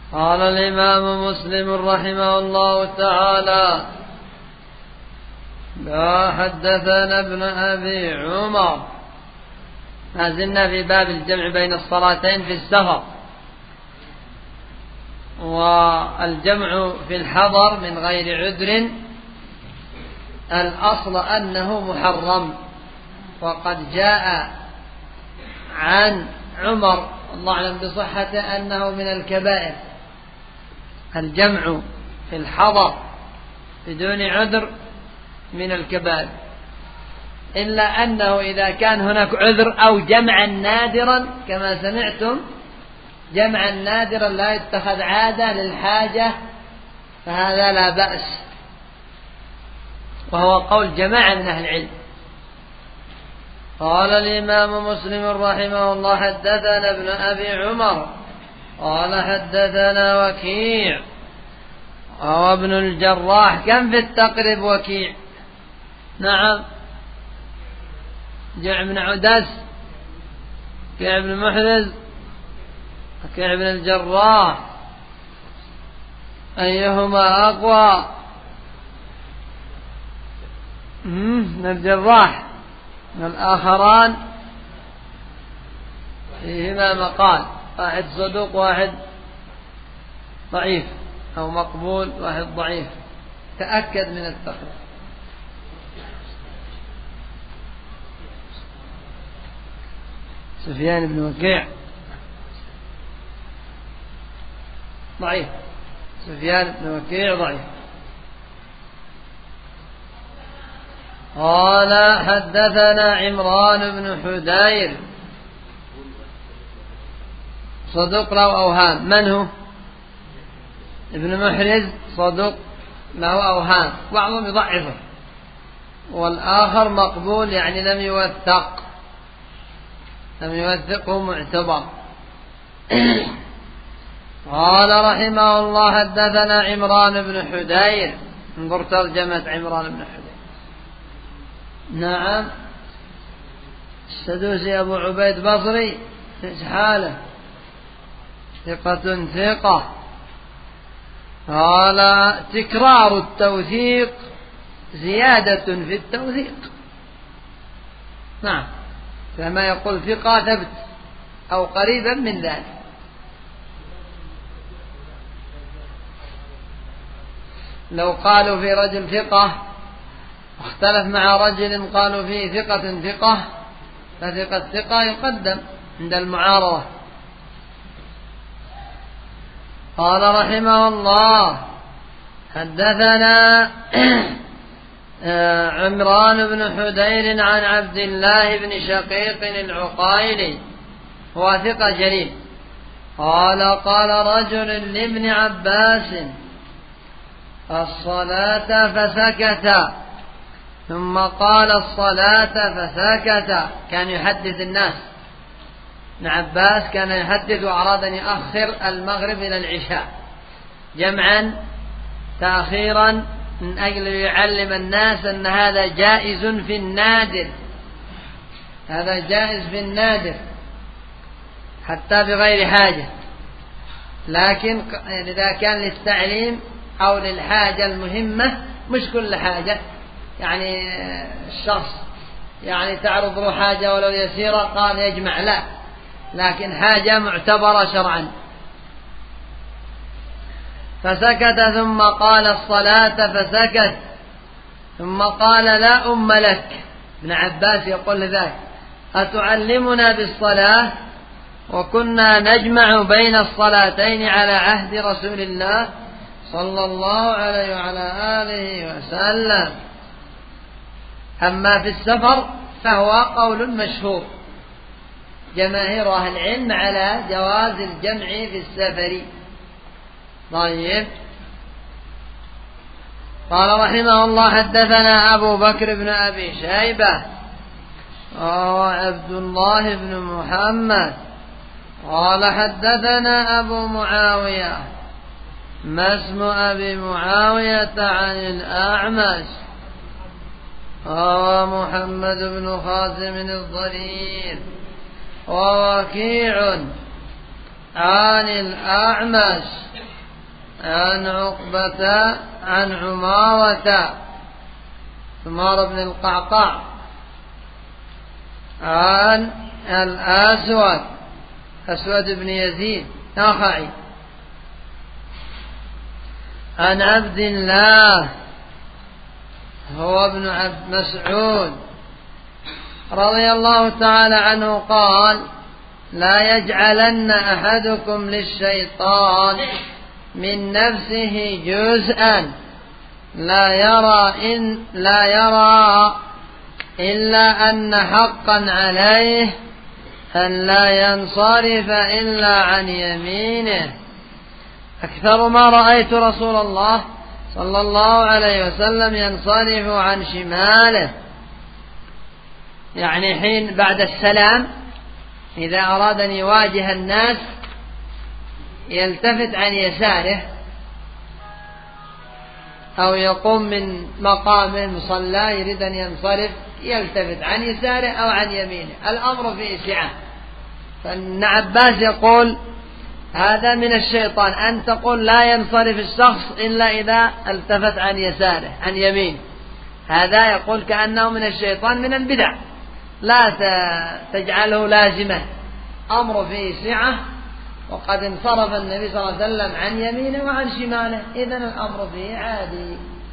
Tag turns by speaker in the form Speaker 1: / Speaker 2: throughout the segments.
Speaker 1: قال الإمام مسلم رحمه الله تعالى: لا حدثنا ابن أبي عمر. ما زلنا في باب الجمع بين الصلاتين في السفر، والجمع في الحضر من غير عذر الأصل أنه محرم، وقد جاء عن عمر الله أعلم بصحته أنه من الكبائر الجمع في الحضر بدون عذر، من الكبائر، إلا أنه إذا كان هناك عذر أو جمعا نادرا كما سمعتم، جمعا نادرا لا يتخذ عادة للحاجة، فهذا لا بأس، وهو قول جماعة من أهل العلم. قال الإمام مسلم رحمه الله: حدثنا ابن أبي عمر قال حدثنا وكيع وابن الجراح. كم في التقريب وكيع؟ نعم، وكيع بن عدس، وكيع بن محرز، وكيع بن الجراح، أيهما أقوى؟ من الجراح، من الآخران فيهما مقال، واحد صدوق واحد ضعيف، أو مقبول واحد ضعيف، تأكد من التقريب. سفيان بن وكيع ضعيف، سفيان بن وكيع ضعيف. قال حدثنا عمران بن حدير صدوق له أوهام. من هو؟ ابن محرز صدوق له أوهام، بعضهم يضعفه، والآخر مقبول يعني لم يوثقه معتبر. قال رحمه الله: حدثنا عمران بن حدير. انظر ترجمة عمران بن حدير. نعم، السدوسي أبو عبيد بصري، ايش حاله؟ ثقة. قال: تكرار التوثيق زيادة في التوثيق. نعم، كما يقول ثقة ثبت أو قريبا من ذلك. لو قالوا في رجل ثقة واختلف مع رجل قالوا فيه ثقة، فثقة يقدم عند المعارضة. قال رحمه الله: حدثنا عمران بن حدير عن عبد الله بن شقيق العقيلي، هو ثقة جليل. قال رجل لابن عباس: الصلاة، فسكت، ثم قال الصلاة فسكت. كان يحدث الناس، ابن عباس كان يحدث وأراد أن يؤخر المغرب إلى العشاء جمعا تأخيرا من أجل يعلم الناس أن هذا جائز في النادر، هذا جائز في النادر حتى بغير حاجة، لكن إذا كان للتعليم أو للحاجة المهمة، مش كل حاجة، يعني الشخص يعني تعرض له حاجة ولو يسيرة قال يجمع، لا، لكن حاجة معتبرة شرعا. فسكت ثم قال الصلاة فسكت، ثم قال: لا أم لك. ابن عباس يقول ذلك: أتعلمنا بالصلاة وكنا نجمع بين الصلاتين على عهد رسول الله صلى الله عليه وعلى آله وسلم. أما في السفر فهو قول مشهور، جماهير أهل العلم على جواز الجمع في السفر. طيب. قال رحمه الله: حدثنا أبو بكر بن أبي شيبة وعبد الله بن محمد قال حدثنا أبو معاوية، ما اسم أبي معاوية عن الأعمش، محمد بن خازم الضرير، ووكيع عن الأعمش عن عقبة عن عمارة عمار بن القعقاع عن الأسود أسود بن يزيد نخعي عن عبد الله هو ابن عبد مسعود رضي الله تعالى عنه قال: لا يجعلن أحدكم للشيطان من نفسه جزءا لا يرى إلا أن حقا عليه أن لا ينصرف إلا عن يمينه. أكثر ما رأيت رسول الله صلى الله عليه وسلم ينصرف عن شماله، يعني حين بعد السلام إذا أراد أن يواجه الناس يلتفت عن يساره، أو يقوم من مقام مصلى يريد أن ينصرف يلتفت عن يساره أو عن يمينه، الأمر فيه سعة. فابن عباس يقول: هذا من الشيطان أن تقول لا ينصرف الشخص إلا إذا التفت عن يساره عن يمينه، هذا يقول كأنه من الشيطان من البدع، لا تجعله لازمة، أمر فيه سعة، وقد انصرف النبي صلى الله عليه وسلم عن يمينه وعن شماله، إذن الأمر فيه عادي.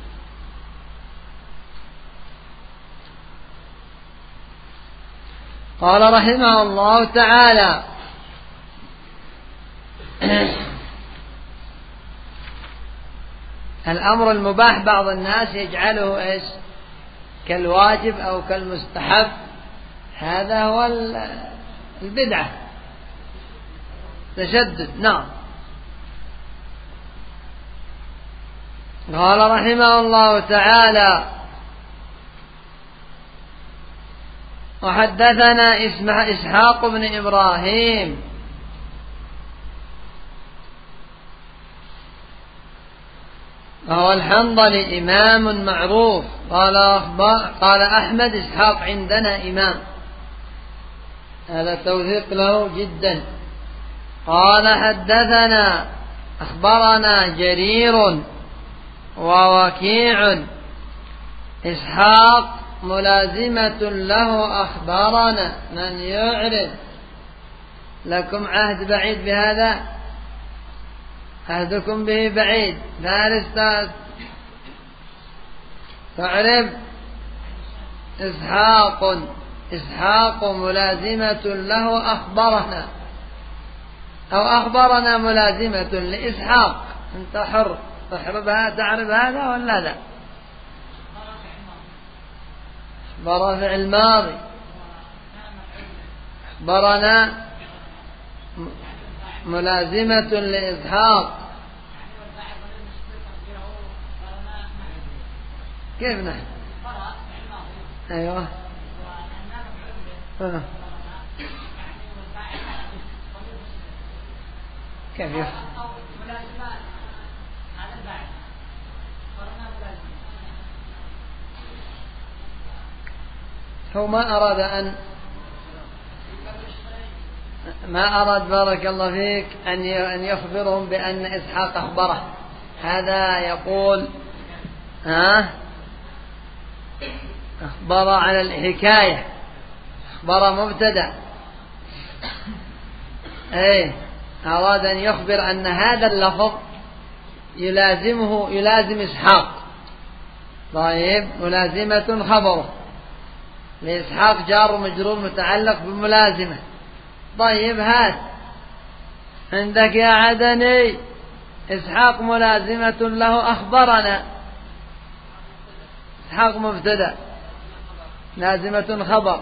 Speaker 1: قال رحمه الله تعالى: الأمر المباح بعض الناس يجعله إيش؟ كالواجب أو كالمستحب، هذا هو البدعة، تشدد. نعم. قال رحمه الله تعالى: وحدثنا إسحاق بن إبراهيم وهو الحنظلي إمام معروف. قال أحمد: إسحاق عندنا إمام، هذا توثيق له جدا. قال حدثنا أخبرنا جرير ووكيع. إسحاق ملازمة له أخبرنا، من يعرف لكم عهد بعيد بهذا، عهدكم به بعيد، لا أستاذ تعرف. إسحاق ملازمة له أخبرنا، أو أخبرنا ملازمة لإسحاق، أنت حر تحربها، تعرف هذا ولا لا؟ أخبر فعل الماضي، أخبرنا ملازمة لإسحاق، كيف نحن؟ أيوة. كيف يفعل؟ هو ما أراد بارك الله فيك أن يخبرهم بأن إسحاق أخبره، هذا يقول أخبر على الحكاية، أخبر مبتدأ، أراد أن يخبر أن هذا اللفظ يلازم إسحاق. طيب، ملازمة خبره لإسحاق جار مجرور متعلق بملازمة. طيب، هات عندك يا عدني إسحاق ملازمة له أخبرنا، إسحاق مبتدأ لازمة خبر،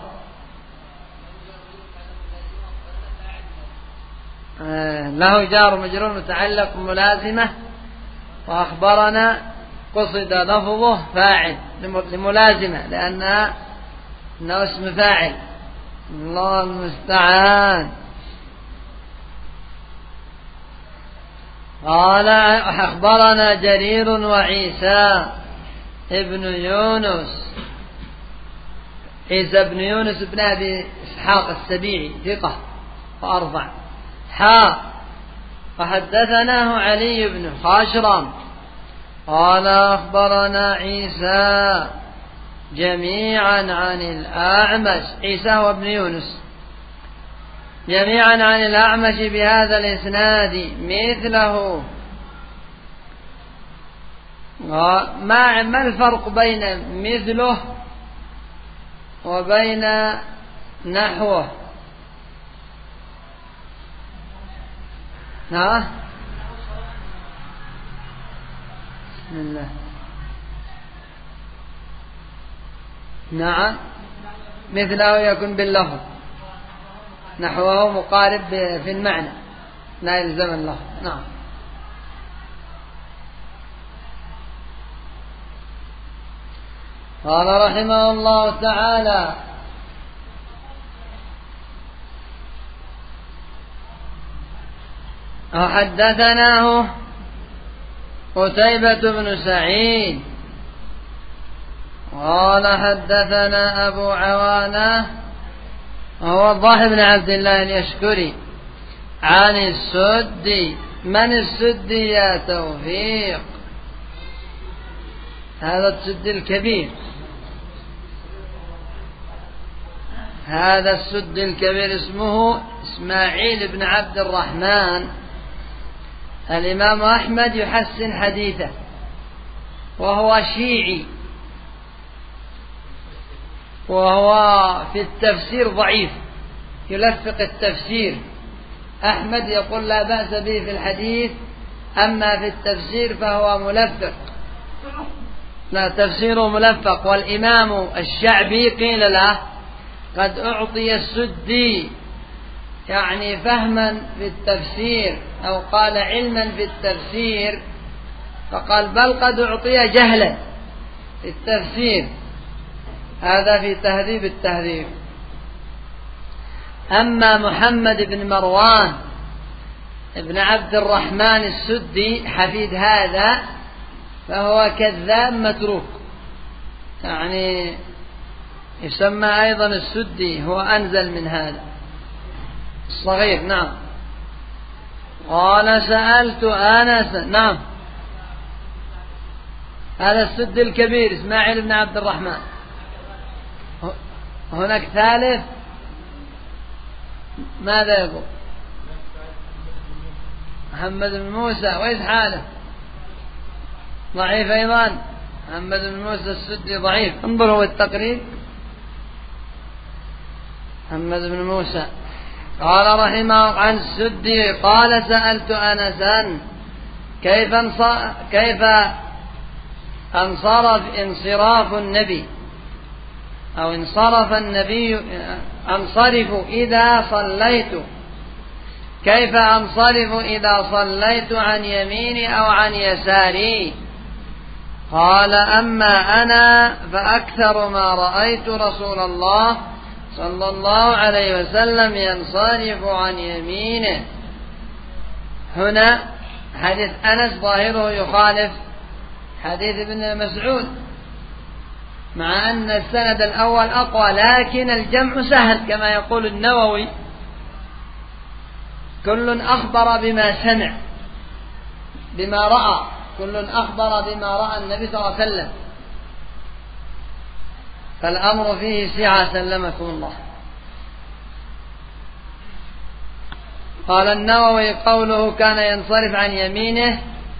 Speaker 1: له جار مجرور متعلق بملازمة، وأخبرنا قصد لفظه فاعل لملازمة لأنه اسم فاعل. الله المستعان. قال أخبرنا جرير وعيسى ابن يونس، عيسى بن يونس بن أبي إسحاق السبيعي ثقة وأرضع. وحدثناه علي بن خاشرم قال أخبرنا عيسى جميعا عن الأعمش، عيسى هو ابن يونس، جميعا عن الأعمش بهذا الإسناد مثله. ما الفرق بين مثله وبين نحوه؟ بسم الله. نعم، مثله يكون باللفظ، نحوه مقارب في المعنى لا يلزم اللفظ. نعم. قال رحمه الله تعالى: وحدثناه قتيبة بن سعيد قال حدثنا أبو عوانة وهو الضاحي بن عبد الله اليشكري عن السدي. من السدي يا توفيق؟ هذا السدي الكبير، هذا السدي الكبير اسمه إسماعيل بن عبد الرحمن. الإمام أحمد يحسن حديثه وهو شيعي، وهو في التفسير ضعيف، يلفق التفسير. أحمد يقول لا بأس به في الحديث، أما في التفسير فهو ملفق، لا تفسيره ملفق. والإمام الشعبي قيل له قد أعطي السدي يعني فهما في التفسير، أو قال علما في التفسير، فقال بل قد أعطي جهلا في التفسير. هذا في تهذيب التهذيب. أما محمد بن مروان ابن عبد الرحمن السدي حفيد هذا فهو كذاب متروك، يعني يسمى أيضا السدي، هو أنزل من هذا الصغير. نعم. قال سألت أنس. نعم، هذا السدي الكبير إسماعيل بن عبد الرحمن. هناك ثالث، ماذا يقول؟ محمد بن موسى. وإيش حاله؟ ضعيف أيضا. محمد بن موسى السدي ضعيف، انظروا التقريب. محمد بن موسى قال رحمه عن السدي قال سألت أنسا كيف انصراف النبي، أو انصرف النبي، أنصرف إذا صليت، كيف أنصرف إذا صليت عن يميني أو عن يساري؟ قال أما أنا فأكثر ما رأيت رسول الله صلى الله عليه وسلم ينصرف عن يمينه. هنا حديث أنس ظاهره يخالف حديث ابن مسعود، مع أن السند الأول أقوى، لكن الجمع سهل كما يقول النووي، كل أخبر بما سمع بما رأى، كل أخبر بما رأى النبي صلى الله عليه وسلم، فالأمر فيه سعة سلمكم الله. قال النووي قوله كان ينصرف عن يمينه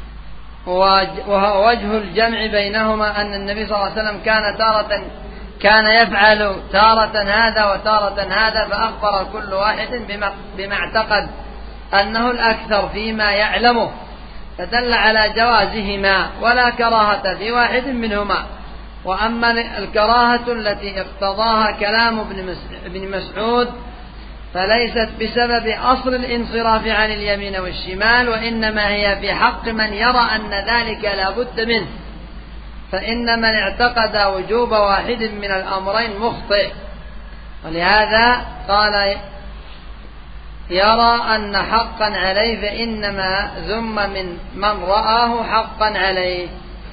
Speaker 1: ووجه الجمع بينهما أن النبي صلى الله عليه وسلم كان يفعل تارة هذا وتارة هذا، فأخبر كل واحد بما اعتقد أنه الأكثر فيما يعلمه، فدل على جوازهما ولا كراهة في واحد منهما. وأما الكراهة التي اقتضاها كلام ابن مسعود فليست بسبب أصل الانصراف عن اليمين والشمال، وإنما هي في حق من يرى أن ذلك لا بد منه، فإن من اعتقد وجوب واحد من الأمرين مخطئ. ولهذا قال يرى أن حقا عليه، فإنما ذم من رآه حقا عليه.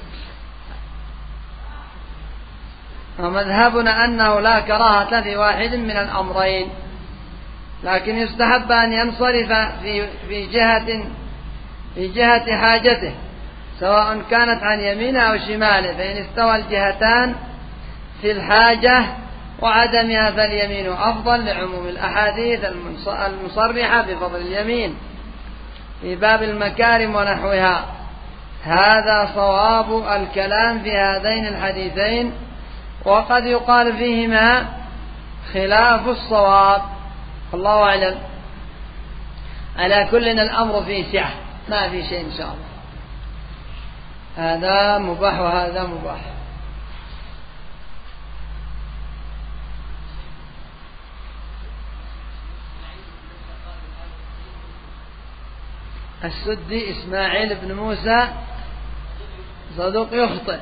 Speaker 1: ومذهبنا أنه لا كراهة في واحد من الأمرين، لكن يستحب أن ينصرف في جهة في جهة حاجته سواء كانت عن يمينه أو شماله، فإن استوى الجهتان في الحاجة وعدمها فاليمين أفضل لعموم الأحاديث المصرحة بفضل اليمين في باب المكارم ونحوها. هذا صواب الكلام في هذين الحديثين، وقد يقال فيهما خلاف الصواب، الله أعلم. على كل الأمر فيه سعة، ما في شيء إن شاء الله، هذا مباح وهذا مباح. السدي إسماعيل بن موسى صدوق يخطئ،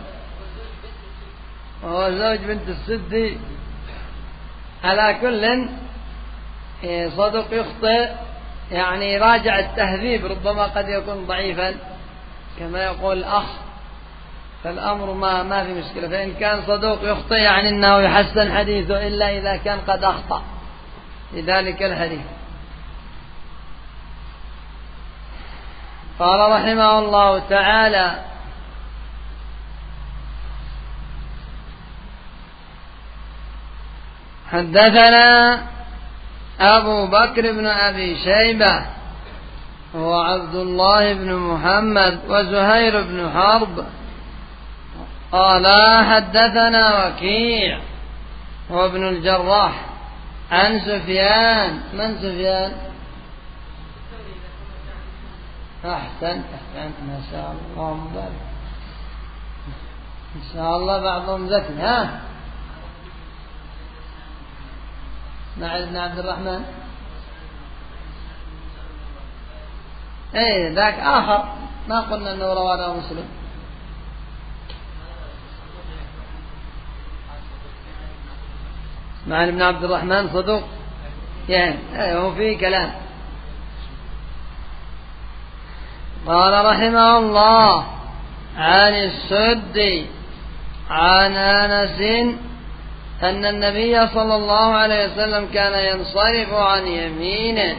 Speaker 1: وهو زوج بنت السدي. على كل صدوق يخطئ، يعني راجع التهذيب، ربما قد يكون ضعيفا كما يقول الأخ، فالأمر ما في مشكلة. فإن كان صدوق يخطئ يعني أنه يحسن حديثه إلا إذا كان قد أخطأ لذلك الحديث. قال رحمه الله تعالى: حدثنا أبو بكر بن أبي شيبة هو عبد الله بن محمد وزهير بن حرب قال حدثنا وكيع هو ابن الجراح عن سفيان. من سفيان؟ أحسنت ما شاء الله مبارك، إن شاء الله بعضهم ذكي. ها اسماعيل بن عبد الرحمن، ايه ذاك آخر، ما قلنا أنه رواه مسلم. اسماعيل بن عبد الرحمن صدوق يعني هو فيه كلام. قال رحمه الله: عن السدي عن أنس أن النبي صلى الله عليه وسلم كان ينصرف عن يمينه.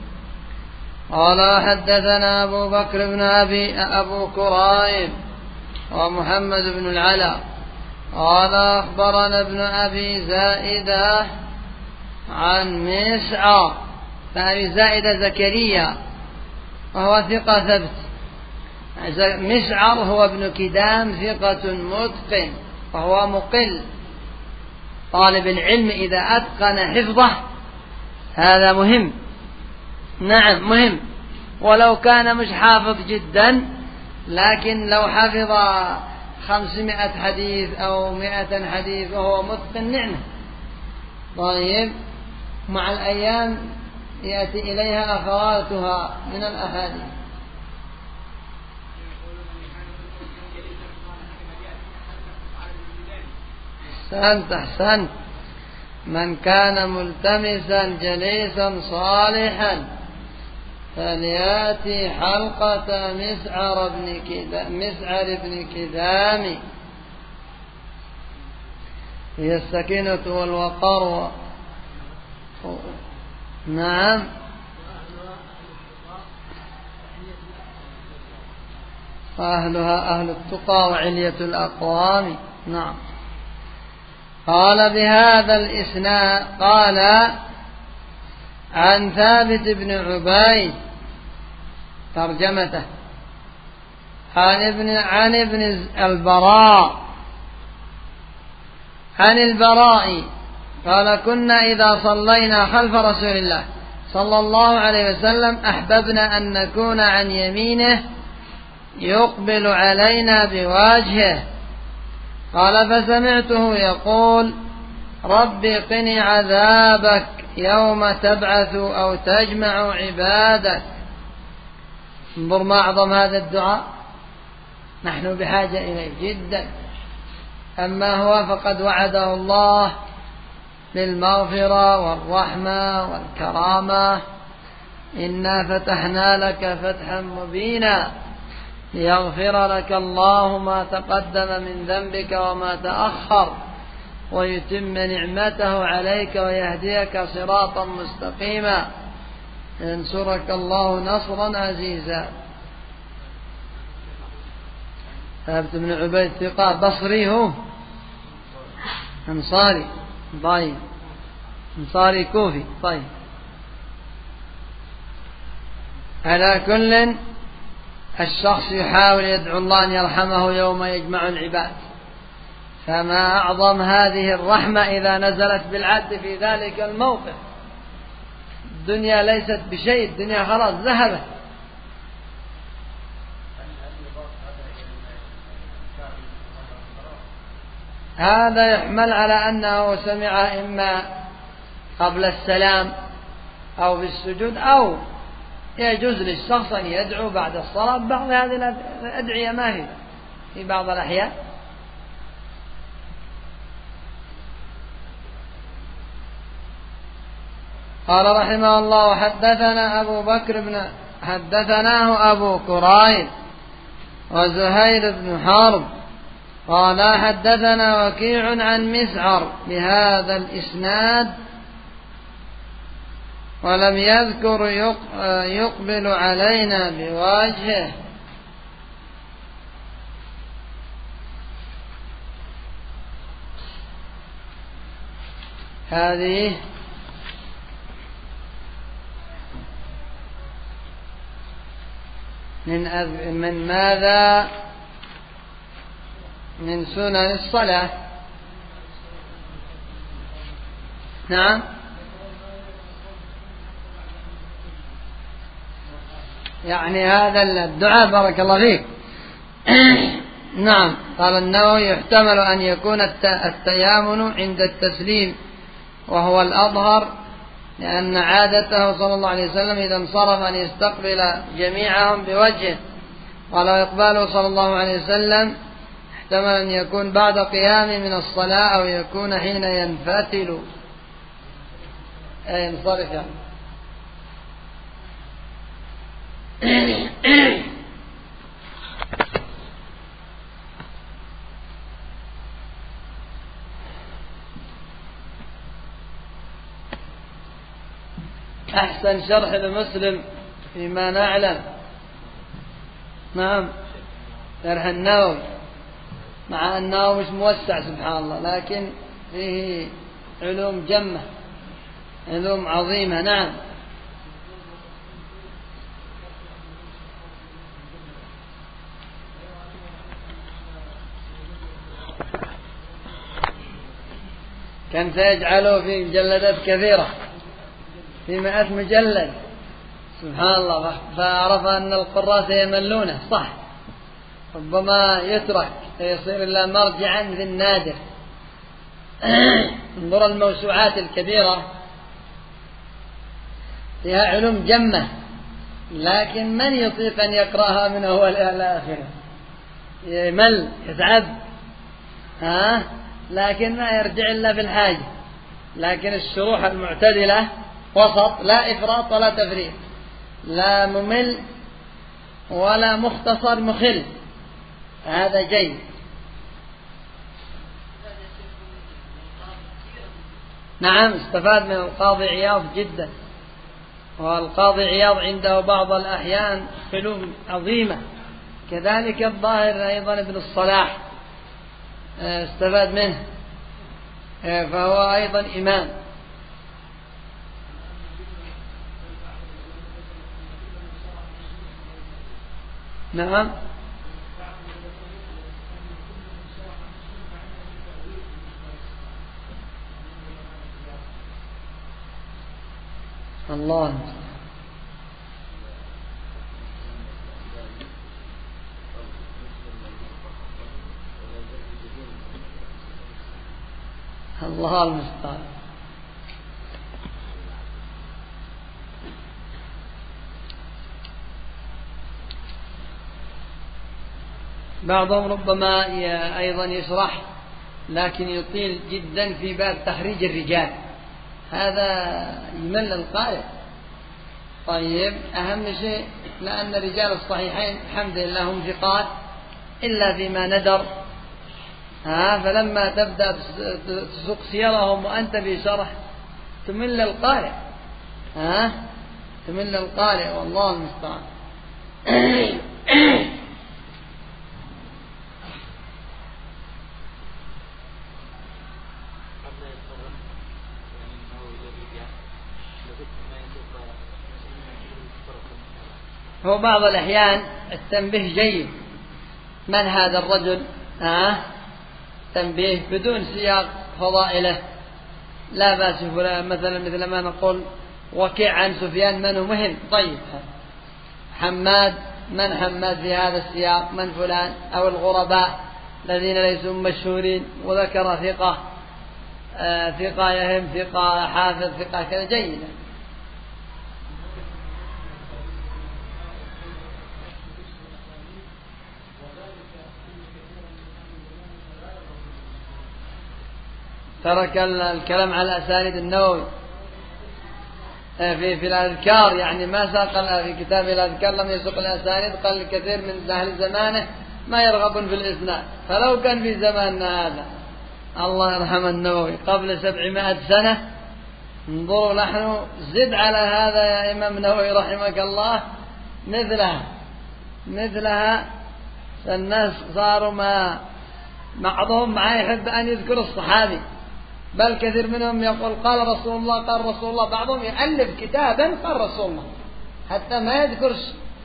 Speaker 1: قال حدثنا أبو بكر بن أبو كريب ومحمد بن العلاء قال أخبرنا ابن أبي زائدة عن مسعر. فأبي زائدة زكريا وهو ثقة ثبت. مسعر هو ابن كدام ثقة متقن وهو مقل. طالب العلم إذا أتقن حفظه هذا مهم، نعم مهم، ولو كان مش حافظ جدا، لكن لو حفظ 500 حديث أو 100 حديث وهو متقن نعمة. طيب، مع الأيام يأتي إليها أخواتها من الأحاديث. أحسنت. من كان ملتمسا جليسا صالحا فليأتي حلقة مسعر بن كدام، هي السكينة والوقار. نعم، أهلها أهل التقى وعلية الأقوام. نعم. قال بهذا الإسناد قال عن ثابت بن عبيد ترجمته عن ابن البراء قال: كنا إذا صلينا خلف رسول الله صلى الله عليه وسلم أحببنا أن نكون عن يمينه يقبل علينا بوجهه. قال: فسمعته يقول: رب قني عذابك يوم تبعث أو تجمع عبادك. انظر ما أعظم هذا الدعاء، نحن بحاجة إليه جدا. أما هو فقد وعده الله بالمغفرة والرحمة والكرامة: إنا فتحنا لك فتحا مبينا ليغفر لك الله ما تقدم من ذنبك وما تأخر ويتم نعمته عليك ويهديك صراطا مستقيما ينصرك الله نصرا عزيزا. ثابت بن عبيد ثقة بصري هو أنصاري طيب أنصاري كوفي طيب. على كل الشخص يحاول يدعو الله أن يرحمه يوم يجمع العباد، فما أعظم هذه الرحمة إذا نزلت بالعبد في ذلك الموقف. الدنيا ليست بشيء، الدنيا خلاص ذهبت. هذا يحمل على أنه سمع إما قبل السلام أو في السجود، أو يجوز للشخص أن يدعو بعد الصلاة بعض هذه الأدعية ما هي في بعض الأحيان. قال رحمه الله حدثنا أبو بكر حدثناه أبو كريب وزهير بن حرب قال حدثنا وكيع عن مسعر بهذا الإسناد ولم يذكر يقبل علينا بوجهه. هذه من ماذا؟ من سنن الصلاة. نعم يعني هذا الدعاء بارك الله فيك. نعم قال النووي يحتمل أن يكون التيامن عند التسليم وهو الأظهر، لأن عادته صلى الله عليه وسلم إذا انصرف أن يستقبل جميعهم بوجهه. قال وإقباله صلى الله عليه وسلم احتمل أن يكون بعد قيامه من الصلاة أو يكون حين ينفتل أي ينصرف يعني. أحسن شرح لمسلم فيما نعلم. نعم شرح النووي، مع أنه مش موسع سبحان الله، لكن فيه علوم جمة، علوم عظيمة. نعم كان سيجعله في مجلدات كثيرة، في 100 مجلد سبحان الله، فعرف أن القراء سيملونه صح، ربما يترك فيصير إلا مرجعا ذي النادر. انظر الموسوعات الكبيرة فيها علوم جمة، لكن من يطيق أن يقرأها من أول إلى آخره؟ يمل يتعب لكن ما يرجع إلا في الحاجة. لكن الشروح المعتدلة وسط، لا إفراط ولا تفريط، لا ممل ولا مختصر مخل، هذا جيد. نعم استفاد من القاضي عياض جدا، والقاضي عياض عنده بعض الأحيان علوم عظيمة، كذلك الظاهر أيضا ابن الصلاح استفاد منه، فهو أيضا إمام. نعم الله الله المستعان. بعضهم ربما أيضا يشرح لكن يطيل جدا في باب تخريج الرجال، هذا يمل القارئ. طيب أهم شيء لأن رجال الصحيحين الحمد لله هم ثقات إلا فيما ندر، فلما تبدأ تسوق سيرهم وأنت في شرح تمل القارئ، تمل القارئ والله المستعان. هو بعض الأحيان التنبيه جيد، من هذا الرجل؟ تنبيه بدون سياق فضائله، لا بأس فلان مثلا، مثل ما نقول وكيع عن سفيان من مهم، طيب حماد، من حماد في هذا السياق؟ من فلان؟ أو الغرباء الذين ليسوا مشهورين، وذكر ثقة، ثقة يهم، ثقة حافظ، ثقة كذا، جيدة. ترك الكلام على أسانيد النووي في الأذكار، يعني ما ساق في كتاب الأذكار، لم يسق الأسانيد، قال الكثير من أهل زمانه ما يرغبون في الإسناد. فلو كان في زماننا هذا، الله يرحم النووي، قبل 700 سنة، انظروا نحن زد على هذا يا إمام النووي رحمك الله مثلها. الناس صاروا بعضهم ما يحب أن يذكر الصحابي، بل كثير منهم يقول قال رسول الله، قال رسول الله، بعضهم يألف كتابا قال رسول الله، حتى ما يذكرش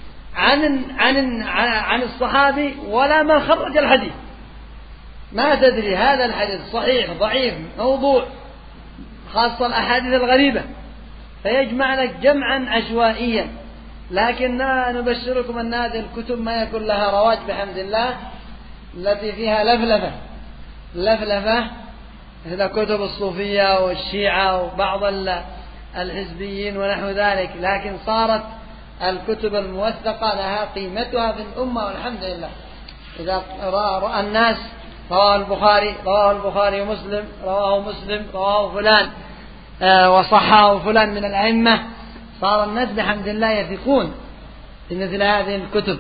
Speaker 1: عن الصحابي ولا ما خرج الحديث، ما تدري هذا الحديث صحيح ضعيف موضوع، خاصة الأحاديث الغريبة، فيجمع لك جمعا عشوائيا. لكن نبشركم أن هذه الكتب ما يكون لها رواج بحمد الله، التي فيها لفلفة مثل كتب الصوفية والشيعة وبعض الحزبيين ونحو ذلك، لكن صارت الكتب الموثقة لها قيمتها في الأمة والحمد لله. إذا رأى الناس رواه البخاري ومسلم، رواه مسلم، رواه فلان وصححه فلان من الأئمة، صار الناس بحمد الله يثقون في مثل هذه الكتب.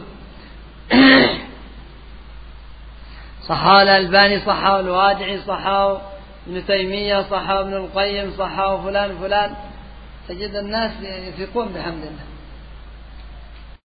Speaker 1: صححه الألباني، صححه الوادعي، صححه ابن تيمية، صححه ابن القيم، صححه فلان، تجد الناس يثقون بحمد الله.